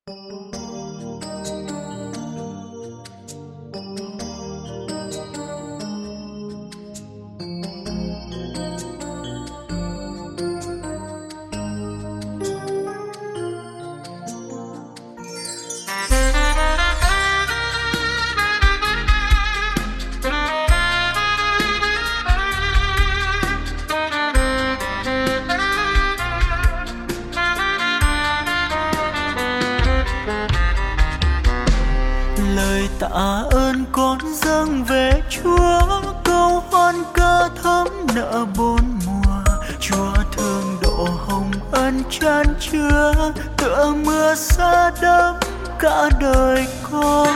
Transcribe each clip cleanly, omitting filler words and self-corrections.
Lời tạ ơn con dâng về Chúa, câu hoan ca thắm nợ bốn mùa. Chúa thương độ hồng ân chan chứa, tựa mưa sa đắm cả đời con.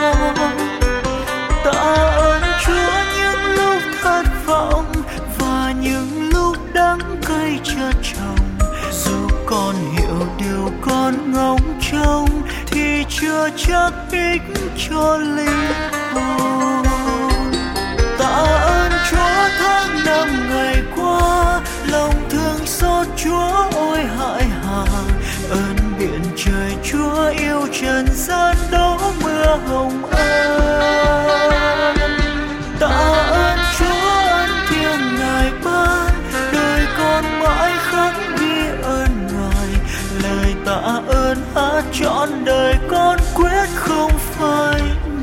Tạ ơn Chúa những lúc thất vọng và những lúc đắng cay chợt trồng. Dù con hiểu điều con ngóng trông thì chưa chắc ích cho linh hồn. Tạ ơn Chúa tháng năm ngày qua, lòng thương xót Chúa ôi hại hà. Ơn biển trời Chúa yêu trần gian đó mưa hồng ân. Tạ ơn Chúa ơn thiêng Ngài ban, đời con mãi khắc ghi ơn Ngài. Lời tạ ơn hát trọn đời con quyết không phai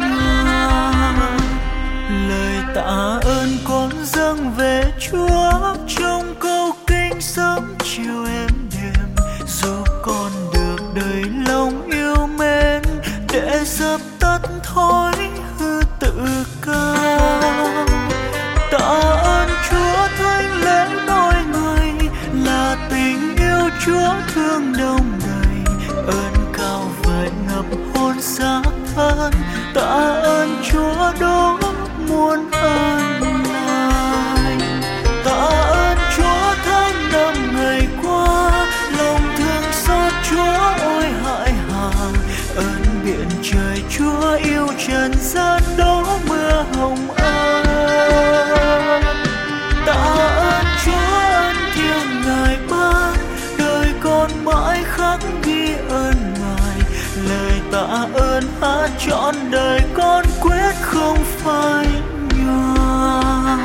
nhòa. Lời tạ ơn con dâng về Chúa trong câu kinh sớm chiều êm đềm. Dù con được đời lòng yêu mến để dập tắt thói hư tự cao. Tạ ơn Chúa thánh lễ đôi người là tình yêu Chúa thương đông đầy. Ơn cao vời ngập hồn xác thân, tạ ơn Chúa đó muôn ơn lành. Tạ ơn Chúa tháng năm ngày qua, lòng thương xót Chúa ôi hại hà. Ơn biển trời Chúa yêu trần gian đó mưa hồng ân. Tạ ơn Chúa ơn thiêng Ngài ban, đời con mãi khắc ghi ơn Ngài. Lời tạ ơn hát trọn đời con quyết không phai nhòa.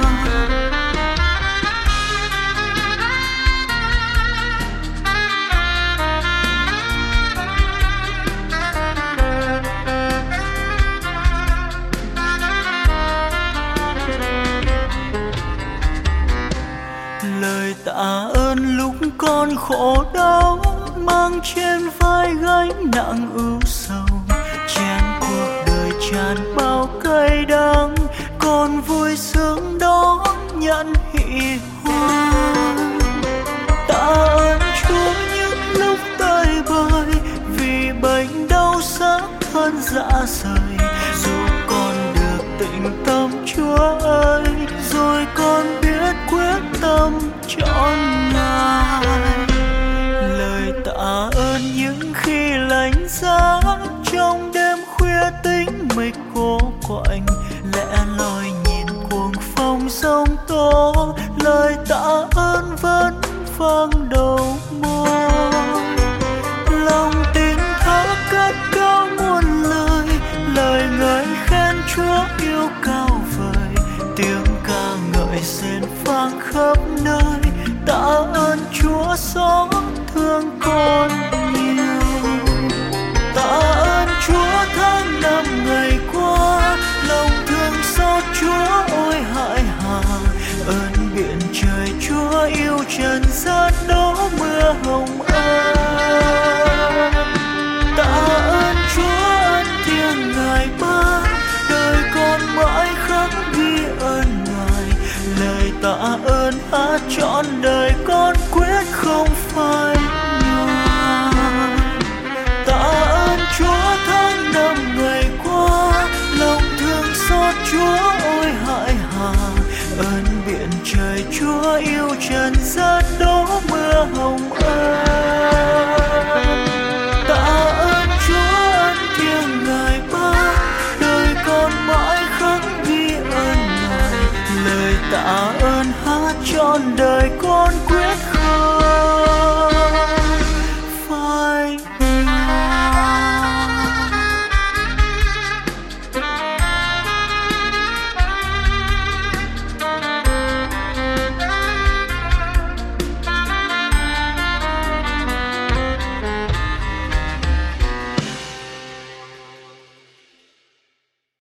Lời tạ ơn lúc con khổ đau, mang trên vai gánh nặng ưu sầu. Chén cuộc đời tràn bao cay đắng, con vui sướng đón nhận hỷ hoan. Tạ ơn Chúa những lúc tơi bời, vì bệnh đau xác thân rã rời. Dù con được tĩnh tâm Chúa ơi, rồi con biết quyết tâm chọn Ngài. Lời tạ ơn những khi lạnh giá, trong đêm khuya tĩnh mịch cô quạnh. Lẽ loi nhìn cuồng phong sóng tố, lời tạ ơn vẫn vang đầu môi. Lòng tin thác cất cao muôn lời, lời ngợi khen Chúa yêu cao vời. Tiếng ca ngợi rền vang khắp nơi, tạ ơn Chúa xót thương con nhiều. Tạ ơn Chúa tháng năm ngày qua, lòng thương xót Chúa ôi hại hà. Ơn biển trời Chúa yêu trần gian đó mưa hồng ân. Tạ ơn Chúa ơn thiêng Ngài ban, đời con mãi khắc ghi ơn Ngài. Lời tạ ơn hát trọn đời con quyết không phai nhòa. Tạ ơn Chúa tháng năm ngày qua, lòng thương xót Chúa ôi hại hà. Ơn biển trời Chúa yêu trần gian đó mưa hồng ân. Tạ ơn Chúa ơn thiêng Ngài ban, đời con mãi khắc ghi ơn Ngài. Lời tạ ơn hát trọn đời con quyết